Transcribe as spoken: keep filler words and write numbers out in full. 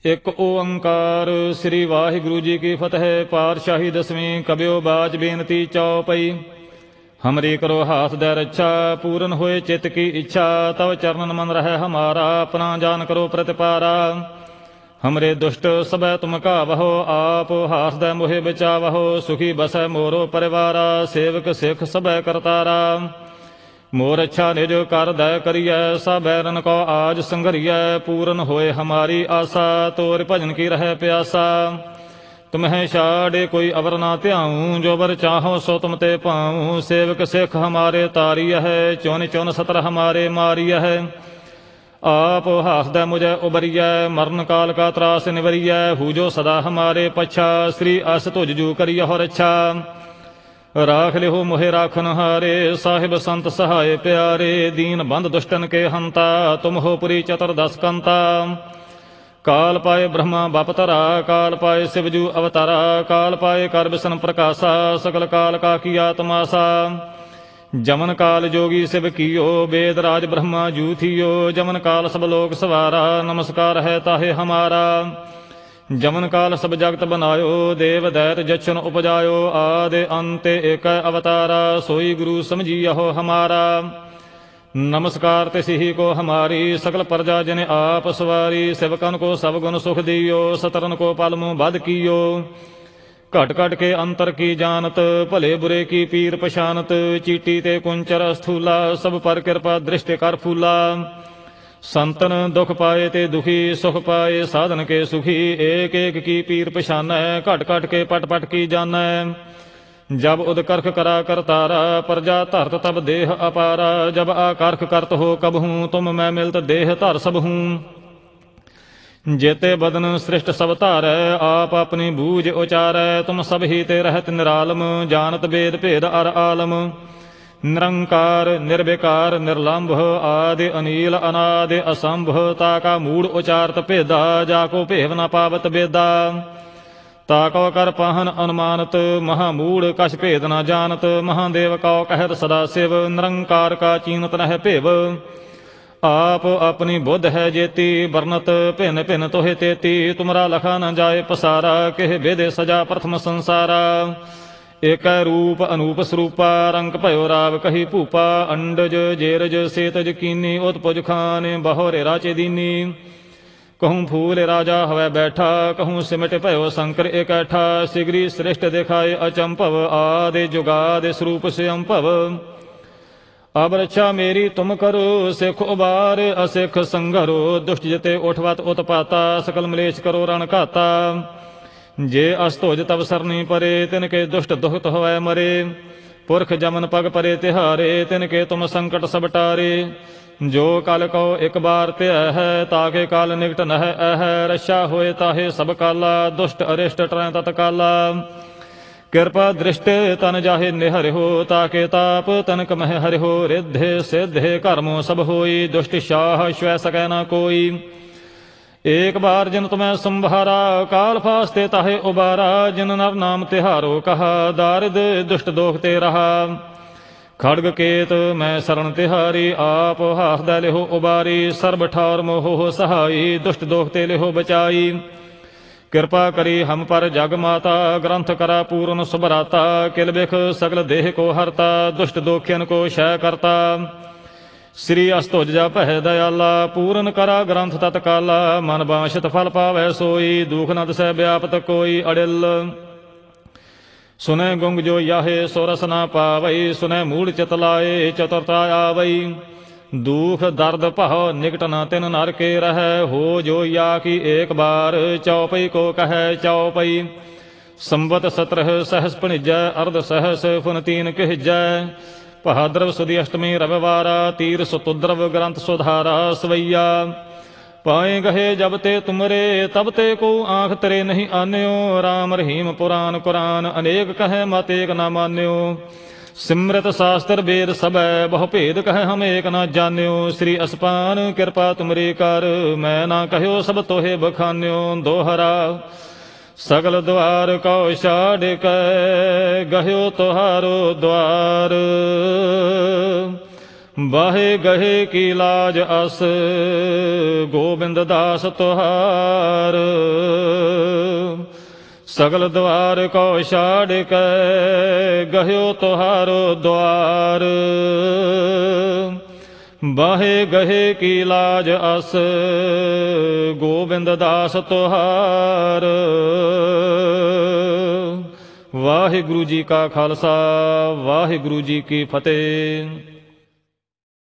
ਇੱਕ ਓੰਕਾਰ। ਸ੍ਰੀ ਵਾਹਿਗੁਰੂ ਜੀ ਕੀ ਫਤਿਹ। ਪਾਤਸ਼ਾਹੀ ਦਸਵੀਂ। ਕਬਿਓ ਬਾਚ ਬੇਨਤੀ ਚਉਪਈ। हमरी करो हाथ दे रक्षा, पूरन होए चित्त की इच्छा। तव चरणन मन रहे हमारा, अपना जान करो प्रतिपारा। हमरे दुष्ट सबै तुम कावहो, आप हाथ दे मोहे बचावहो। सुखी बसै मोरो परिवारा, सेवक सिख सबै करतारा। मोर अच्छा निज कर दय करिय, सब बैरन को आज संघरिय। पूरन होए हमारी आशा, तोर भजन की रहे प्यासा। तुम्हें छाड़े कोई अवर ना त्याऊँ, जो बर चाहो सो तुम ते पाऊँ। सेवक सिख हमारे तारिय है, चौन चौन सतर हमारे मारिय है। आप हाथ दे मुझे उबरिय, मरण काल का त्रास निवरिय। हूजो सदा हमारे पच्छा, श्री अस तुझ जू करिय हो रच्छा। राख लिहो मोहे राखन हारे, साहिब संत सहाय प्यारे। दीन बंद दुष्टन के हंता, तुम हो पुरी चतुर्दश कंता। काल पाए ब्रह्मा बापतरा, काल पाए शिवजू अवतारा। काल पाए कर बिसन प्रकाशा, सकल काल का किया तमाशा। जमन काल जोगी शिव कियो, वेद राज ब्रह्मा जू थियो। जमन काल सब लोग सवारा, नमस्कार है ताहे हमारा। जमन काल सब जगत बनायो, देव दैत जच्छन उपजायो। आदि अंत एक अवतारा, सोई गुरु समझियो हमारा। नमस्कार तिसि को हमारी, सकल प्रजा जन आप सवारी। सेवकन को सब गुण सुख दियो, सतरन को पालमु बद कियो। घट घट के अंतर की जानत, भले बुरे की पीर पछानत। चीटी ते कुंचर स्थूला, सब पर कृपा दृष्टि कर फूला। संतन दुख पाए ते दुखी, सुख पाए साधन के सुखी। एक एक की पीर पछानै, घट घट के पट पट की जानै। जब उदकर्ख करा करतारा, प्रजा धरत तब देह अपारा। जब आकर्ख करत हो कब हूँ, तुम मैं मिलत देह धर सब हूँ। जेते बदन सृष्ट सब धारै, आप अपनी बूझ उचारै। तुम सब ही ते रहत निरालम, जानत वेद भेद अर आलम। निरंकार निर्विकार निर्लंभ, आदि अनील अनादि असंभ। ताका मूढ़ उचारत भेदा, जाको भेव न पावत बेदा। ताको कर पाहन अनुमानत, महामूढ़ कछ भेद न जानत। महादेव कौ कहत सदा शिव, निरंकार का चीनत नह भेव। आप अपनी बुद्ध है जेती, बरनत भिन्न भिन्न तोहे तेती। तुमरा लखा न जाए पसारा, केह बेदे सजा प्रथम संसारा। एक रूप अनूप स्वरूपा, रंग भयो राव कही भूपा। अंडज जेरज सेतज कीनी, उत्पुज खाने बहोरे राचे दीनी। कहूँ फूल राजा हवै बैठा, कहूँ सिमट भयो शंकर इकट्ठा। सिगरी श्रेष्ठ दिखाए अचंभव, आदि जुगादि स्वरूप स्वयं भव। अब रक्षा मेरी तुम करो, सिख उबार असिख संघरो। दुष्ट जिते उठवत उत्पाता, सकल मलेश करो रण घाता। जे अस्तोज तब सरनी परे, तिनके दुष्ट दुखत होवै मरे। पुरख जमन पग परे तिहारे, तिनके तुम संकट सब टारे। जो कल को एक बार त्यह है, ताके काल निकट नह अह। रक्षा होए ताहे सब काला, दुष्ट अरिष्ट टरै तत्काला। कृपा दृष्टि तन जाहे निहरिहो, ताके ताप तनक मह हरिहो। रिद्धि सिद्धि कर्मो सब होई, दुष्ट शाह श्वै सकै न कोई। एक बार जिन तुम्हें संभारा, काल फास्ते ताहे उबारा। जिन नर नाम तिहारो कहा, दारिद दुष्ट दोख ते रहा। खड़ग केत मैं शरण तिहारी, आप हाथ दे लिहो उबारी। सर्ब ठार मोह सहाई, दुष्ट दोख ते लिहो बचाई। कृपा करी हम पर जग माता, ग्रंथ करा पूर्ण सुभराता। किल बिख सगल देह को हरता, दुष्ट दोखियन को क्षय करता। श्री अस्तुज जपह दयाला, पूर्ण करा ग्रंथ तत्काला। मन बांछित फल पावै सोई, दुख न दसै व्यापत कोई अड़िल। सुनै गुंग जो याहे सो रस न पावई, सुनै मूढ़ चित लाए चतुरता आवई। दुख दर्द पह निकट न तिन नर के रहै, हो जो या की एक बार। चौपई को कह चौपई, संवत सत्रह सहस पणिजै। अर्ध सहस फुन तीन कहजै। भाद्रव सुदी अष्टमी रविवारा, तीर सुतुद्रव ग्रंथ सुधारा सवैया। पाए गहे जब ते तुमरे, तब ते को आँख तेरे नहीं आन्यो। राम रहीम पुराण कुरान, अनेक कहे मत एक न मान्यो। सिमरत शास्त्र वेद सबै, बहु भेद कहे हम एक न जान्यो। श्री असपान कृपा तुमरी कर, मैं ना कहो सब तोहे बखान्यो। दोहरा सगल द्वार कौ छाड़ कै, गह्यो तोहारो द्वार। ਬਾਹੇ ਗਹੇ ਕੀ ਲਾਜ ਅਸ ਗੋਬਿੰਦ ਦਾਸ ਤੁਹਾਰ। ਸਗਲ ਦੁਆਰ ਕੋ ਛਾੜ ਕੇ ਗਹਿਓ ਤੁਹਾਰੋ ਦੁਆਰ। ਬਾਹੇ ਗਹੇ ਕੀ ਲਾਜ ਅਸ ਗੋਬਿੰਦ ਦਾਸ ਤੁਹਾਰ। ਵਾਹਿਗੁਰੂ ਜੀ ਕਾ ਖਾਲਸਾ ਵਾਹਿਗੁਰੂ ਜੀ ਕੀ ਫਤਿਹ।